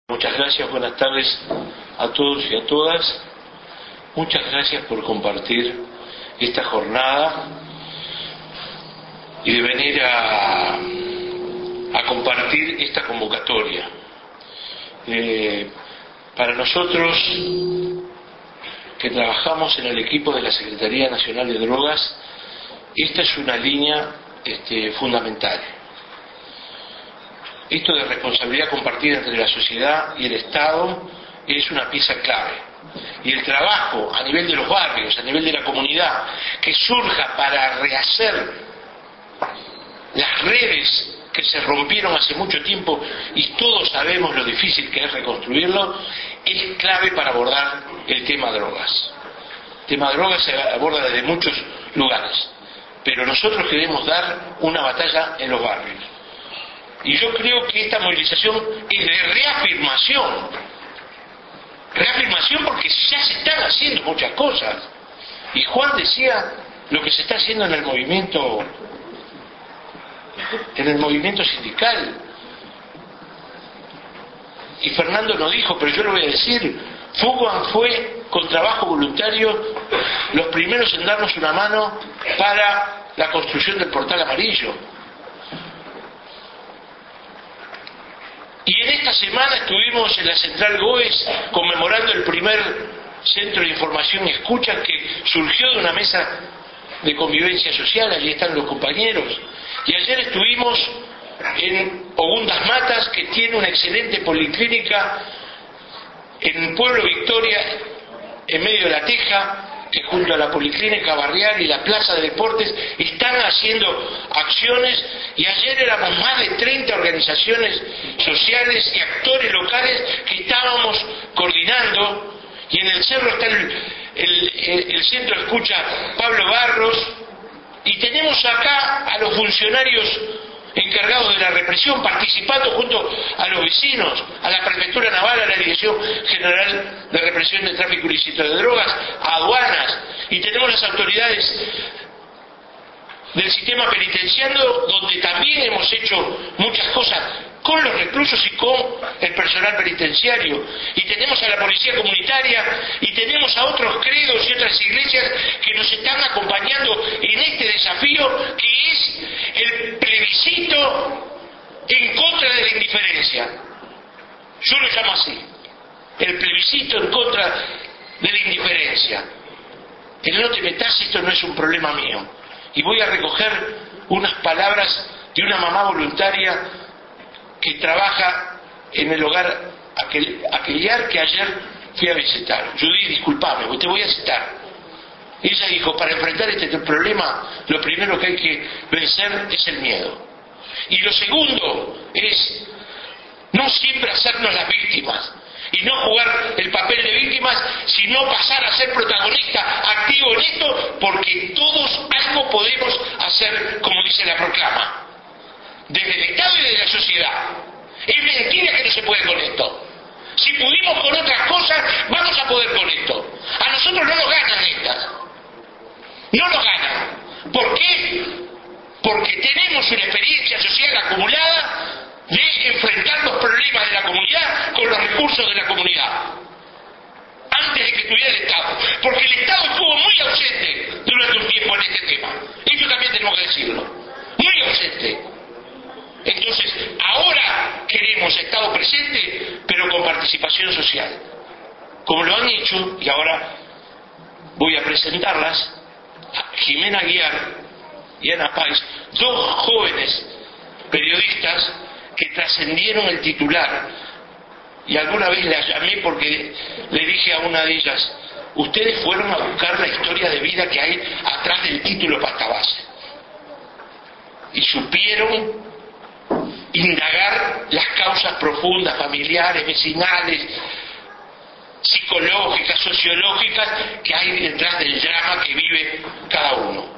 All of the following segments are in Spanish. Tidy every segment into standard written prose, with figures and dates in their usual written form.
Muchas gracias, buenas tardes a todos y a todas. Muchas gracias por compartir esta jornada y de venir a compartir esta convocatoria. Para nosotros, que trabajamos en el equipo de la Secretaría Nacional de Drogas, esta es una línea fundamental. Esto de responsabilidad compartida entre la sociedad y el Estado es una pieza clave. Y el trabajo a nivel de los barrios, a nivel de la comunidad, que surja para rehacer las redes que se rompieron hace mucho tiempo, y todos sabemos lo difícil que es reconstruirlo, es clave para abordar el tema drogas. El tema drogas se aborda desde muchos lugares, pero nosotros queremos dar una batalla en los barrios. Y yo creo que esta movilización es de reafirmación porque ya se están haciendo muchas cosas. Y Juan decía lo que se está haciendo en el movimiento sindical. Y Fernando no dijo, pero yo lo voy a decir, Fugan fue con trabajo voluntario los primeros en darnos una mano para la construcción del portal amarillo. Y en esta semana estuvimos en la Central Goes conmemorando el primer centro de información y escucha que surgió de una mesa de convivencia social. Allí están los compañeros. Y ayer estuvimos en Ogundas Matas, que tiene una excelente policlínica en Pueblo Victoria, en medio de La Teja, que junto a la policlínica barrial y la plaza de deportes están haciendo acciones. Y ayer éramos más de 30 organizaciones sociales y actores locales que estábamos coordinando. Y en el cerro está el centro de escucha Pablo Barros, y tenemos acá a los funcionarios encargados de la represión participando junto a los vecinos, a la Prefectura Naval, a la Dirección General de Represión del Tráfico Ilícito de Drogas, a aduanas, y tenemos las autoridades del sistema penitenciario, donde también hemos hecho muchas cosas con los reclusos y con el personal penitenciario, y tenemos a la policía comunitaria, y tenemos a otros credos y otras iglesias que nos están acompañando en este desafío, que es el plebiscito en contra de la indiferencia. Yo lo llamo así, el plebiscito en contra de la indiferencia. El no te metas, esto no es un problema mío. Y voy a recoger unas palabras de una mamá voluntaria que trabaja en el hogar Aquellar, que ayer fui a visitar. Judith, disculpame, te voy a citar. Ella dijo, para enfrentar este problema, lo primero que hay que vencer es el miedo. Y lo segundo es no siempre hacernos las víctimas, y no jugar el papel de víctimas, sino pasar a ser protagonista activo en esto, porque todos algo podemos hacer, como dice la proclama, desde el Estado y desde la sociedad. Es mentira que no se puede con esto. Si pudimos con otras cosas, vamos a poder con esto. A nosotros no nos ganan estas. No nos ganan. ¿Por qué? Porque tenemos una experiencia social acumulada de enfrentar los problemas de la comunidad con los recursos de la comunidad, antes de que estuviera el Estado, porque el Estado estuvo muy ausente durante un tiempo en este tema. Eso también tenemos que decirlo, muy ausente. Entonces, ahora queremos Estado presente, pero con participación social, como lo han hecho, y ahora voy a presentarlas, Jimena Aguiar y Ana Páez, dos jóvenes periodistas que trascendieron el titular. Y alguna vez las llamé porque le dije a una de ellas, ustedes fueron a buscar la historia de vida que hay atrás del título para esta base, y supieron indagar las causas profundas, familiares, vecinales, psicológicas, sociológicas, que hay detrás del drama que vive cada uno.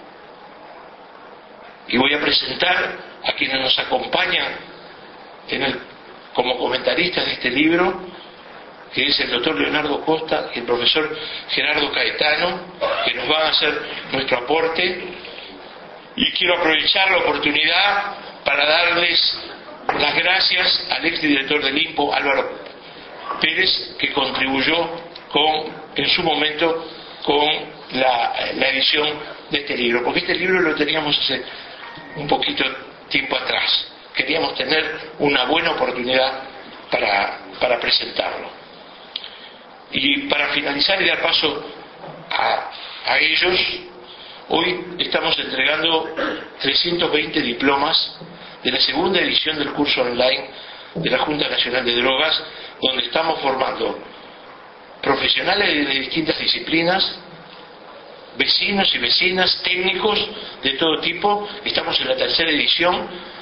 Y voy a presentar a quienes nos acompañan como comentaristas de este libro, que es el doctor Leonardo Costa y el profesor Gerardo Caetano, que nos van a hacer nuestro aporte. Y quiero aprovechar la oportunidad para darles las gracias al exdirector del INPO, Álvaro Pérez, que contribuyó en su momento con la edición de este libro, porque este libro lo teníamos hace un poquito tiempo atrás. Queríamos tener una buena oportunidad para presentarlo. Y para finalizar y dar paso a ellos, hoy estamos entregando 320 diplomas de la segunda edición del curso online de la Junta Nacional de Drogas, donde estamos formando profesionales de distintas disciplinas, vecinos y vecinas, técnicos de todo tipo. Estamos en la tercera edición,